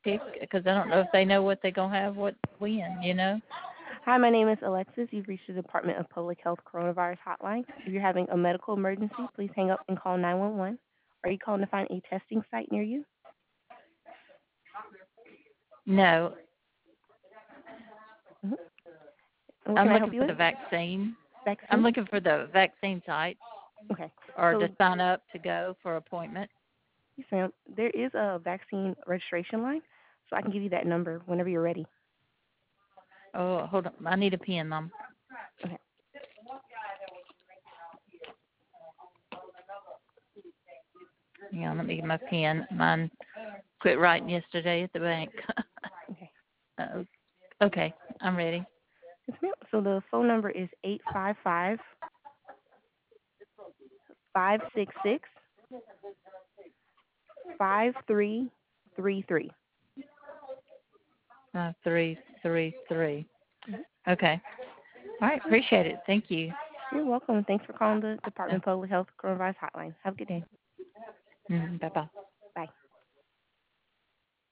pick because I don't know if they know what they're gonna have what when. Hi, my name is Alexis. You've reached the Department of Public Health Coronavirus Hotline. If you're having a medical emergency, please hang up and call 911. Are you calling to find a testing site near you? No, hmm And what I'm can I looking help you for with? the vaccine. I'm Vaccine? looking for the vaccine site Okay. or So, to sign up to go for appointment. yes, ma'am, there is a vaccine registration line, so I can give you that number whenever you're ready. Oh, hold on. I need a pen, Mom. Okay. Hang on, let me get my pen. Mine quit writing yesterday at the bank. Okay. uh, okay, I'm ready. Yes, ma'am. So the phone number is 855-566-5333. 333. Okay. All right, appreciate it. Thank you. You're welcome. Thanks for calling the Uh, Department of Public Health Coronavirus Hotline. Have a good day. bye bye. Bye.